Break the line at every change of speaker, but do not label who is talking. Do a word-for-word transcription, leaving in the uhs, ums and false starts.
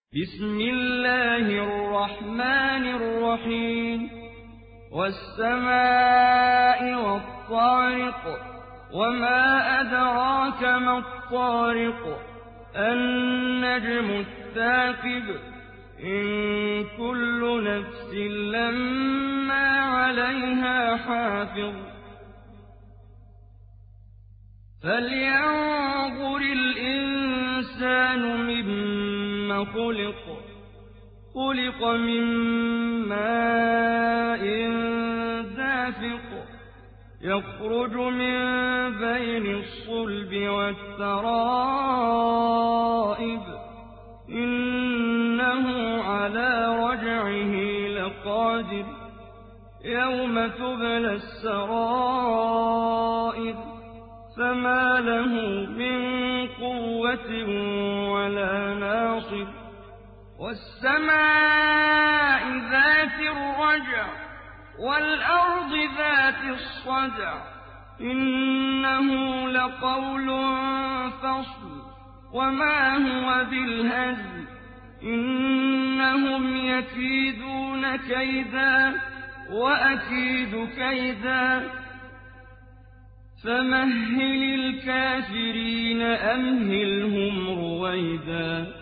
بسم الله الرحمن الرحيم والسماء والطارق وما أدراك ما الطارق النجم الثاقب إن كل نفس لما عليها حافظ فلينظر الإنسان مما خلق خلق من ماء دافق يخرج من بين الصلب والترائب إنه على رجعه لقادر يوم تبلى السرائر فما له من قوة ولا ناصر والسماء ذات الرجع والأرض ذات الصدع إنه لقول فصل وما هو بالهزل إنهم يكيدون كيدا وأكيد كيدا فمهل الكافرين أمهلهم رويدا